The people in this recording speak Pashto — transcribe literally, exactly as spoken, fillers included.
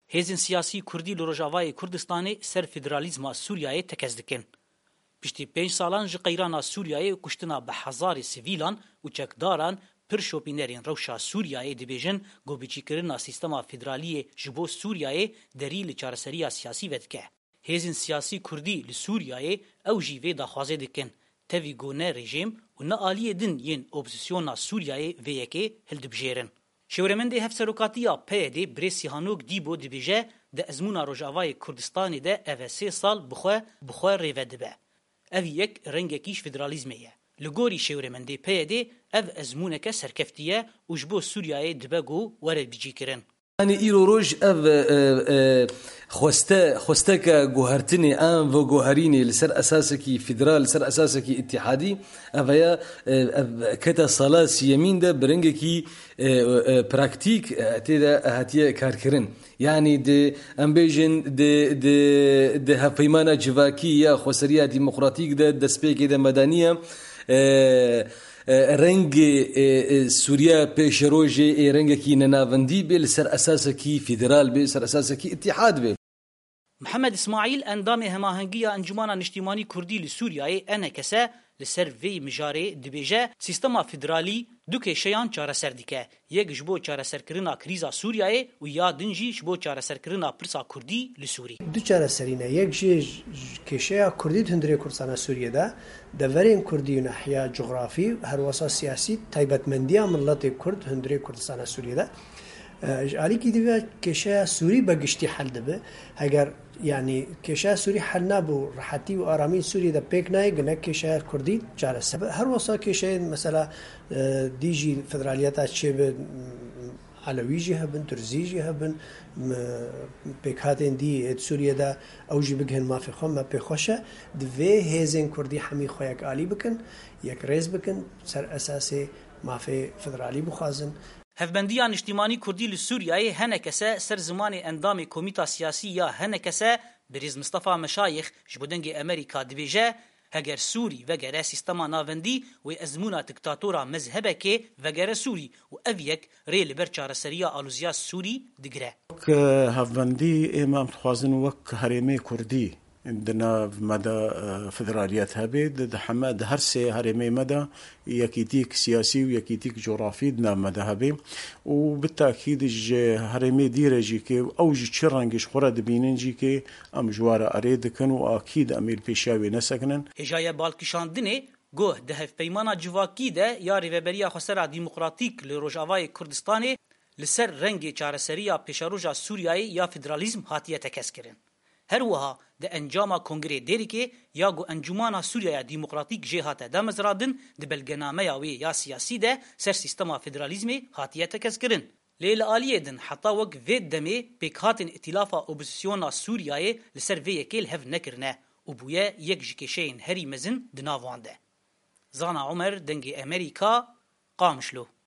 هێزên siyasî Kurdî li Rojavayê Kurdistanê ser federalîzma Sûriyayê tekez dikin. Piştî pênc salan ji qeyrana Sûriyayê kuştina bi hezarê sivîlan û çekdaran pir şopînerên rewşa Sûriyayê dibêjin gobîçîkirina sîstema federaliyê ji bo Sûriyayê derî li çareseriya siyasî vedike. Hêzên siyasî Kurdî li Sûriyayê ew jî vê daxwazê dikin. Tevî got ne rejim û ne aliyê din yên opozisyona Sûriyayê vê yekê hildibijêrin. Şewremendê Hevserokatiya P Y D Birê Sîhanok Dîbo dibêje di ezmûna Rojavayê Kurdistanê de ev sê sal bixwe bixwe rêve dibe. Ev yek rengekî federalîzmê ye. Li gorî şewremendê P Y D ev ezmûneke serkeftî ye û ji bo Sûriyayê dibe got were bicîkirin. Yani îro roj ev xweste xwesteka guhertinê an ve guherînê li ser esasekî federal li ser esasekî îtihadî ev ya keta sala siyemîn de bi rengekî praktîk tê de hatiye karkirin. Yani de em bêjin de de de hevpeymana civakî ya xweseriya demokratîk de destpêkê de medaniya رنگی سوریه پیش روزی رنگی کی نناوندی بیل سر اساس کی فدرال بیل سر اساس کی اتحاد بیل. محمد اسماعیل اندام هماهنگی انجمن نیشتیمانی کردی ل سوریه انکسه لسر وی مجاری دبیجه سیستم فدرالی دو کشیان چاره سر دیکه یک جبو چاره سرکرنا کریزا سوریه و یا دنجی جبو چاره سرکرنا پرسا کردی ل سوری. دو چاره سرینه یک جی کشیا کردی هندری کردستان سوریه ده دورین کردی و ناحیه جغرافی هر وسا سیاسی تایبەتمەندیە ملت کرد هندری کردستان سوریه ده علی کی دیوه کشیا سوری بگشتی حل دبه اگر يعني كشا سوري حلنا بو راحتي وآرامي سوري دا بيك ناي قلنا كشا كردي جالس هر وصا كشا مثلا ديجي فدرالياتا تشيب علويجي هبن ترزيجي هبن بيك هاتين دي سوريا دا اوجي بگهن ما في خم ما بخوشه دوي هيزن كردي حمي خوياك آلي بكن يك ريز بكن سر اساسي ما في فدرالي بخازن. هفبندیا نیشتیمانی کردی ل سوریه هنکسه سر زمان اندام کمیته سیاسی یا هنکسه بریز مصطفی مشایخ جبودنگ امریکا دبیجه هگر سوری وگر سیستما ناوندی و ازمونا دکتاتورا مذهبه که وگر سوری و اویک ریل برچار سریا آلوزیا سوری دگره. هفبندی امام خوازن وک هرمه کردی عندنا مدى فدراليات هبيد ده حماد هرسي هرمي مدى يكيتيك سياسي ويكيتيك جغرافي دنا مدى هبي وبالتاكيد هرمي ديره جيكي او جي تشرنجش خرد بينن جيكي ام جواره اريد كن واكيد امير بيشاوي نسكنن هجايه بالكشاندني گوه ده هف پیمانا جواکی ده یا ریوبریا خسرا ديمقراطيك لروجاوای کردستان لسر رنگ چارسریا پیشاروجا سوریای یا فدرالیزم هاتیه تکسکرن. هر وها د انجام کنگره دیری که یا گو انجمانا سوریه دیموکراتیک جهات دمز رادن د بلگنامه یاوی یا سیاسی ده سر سیستما فدرالیزمی هاتیه تکز کرن. لیل آلیه دن حتا وک وید دمی پیکهاتن اتلافا اپوزیسیونا سوریه لسر وی یکیل هف نکرنه و بویه یک جکشین هری مزن دناوانده. زانا عمر دنگ امریکا قامشلو.